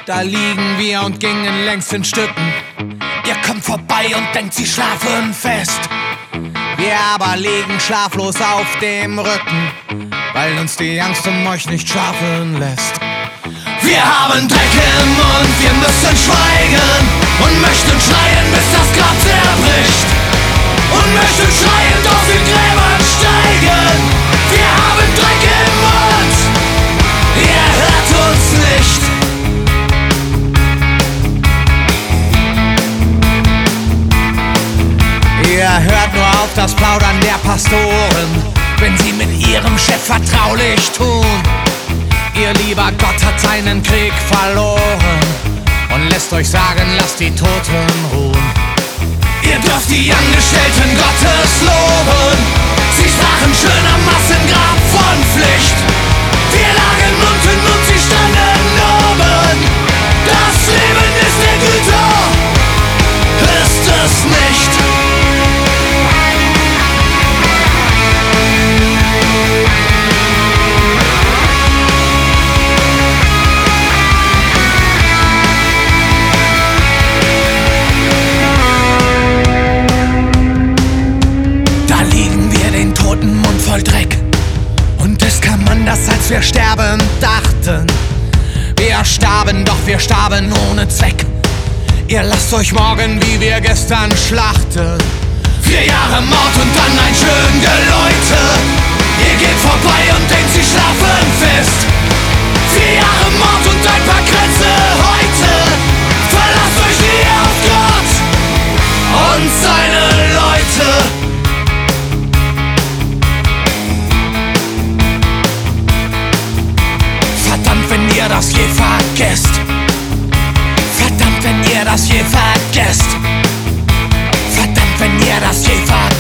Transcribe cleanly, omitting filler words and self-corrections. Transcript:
Da liegen wir und gingen längst in Stücken. Ihr kommt vorbei und denkt, sie schlafen fest. Wir aber liegen schlaflos auf dem Rücken, weil uns die Angst um euch nicht schlafen lässt. Wir haben Dreck im Mund, wir müssen schweigen und möchten schreien, bis das Grab zerbricht. Und möchten schreien, aus den Gräbern steigen. Wir haben Dreck im Mund, ihr hört uns nicht. Ihr hört nur auf das Plaudern der Pastoren, wenn sie mit ihrem Chef vertraulich tun. Ihr lieber Gott hat seinen Krieg verloren und lässt euch sagen, lasst die Toten ruhen. Ihr dürft die Angestellten Gottes loben, sie sprachen schön am Massengrab von Pflicht. Wir lagen unten und sie standen oben. Das Leben ist der Güter, ist es nicht. Voll Dreck. Und ist kam anders, als wir sterben dachten. Wir starben, doch wir starben ohne Zweck. Ihr lasst euch morgen, wie wir gestern schlachten. 4 Jahre Mord und dann ein schön Geläute. Ihr geht vorbei und denkt, sie schlafen fest. 4 Jahre Mord und ein paar Kränze heute. Verlasst euch nie auf Gott und seine Leute. Wenn ihr das je vergesst. Verdammt, wenn ihr das je vergesst. Verdammt, wenn ihr das je vergesst.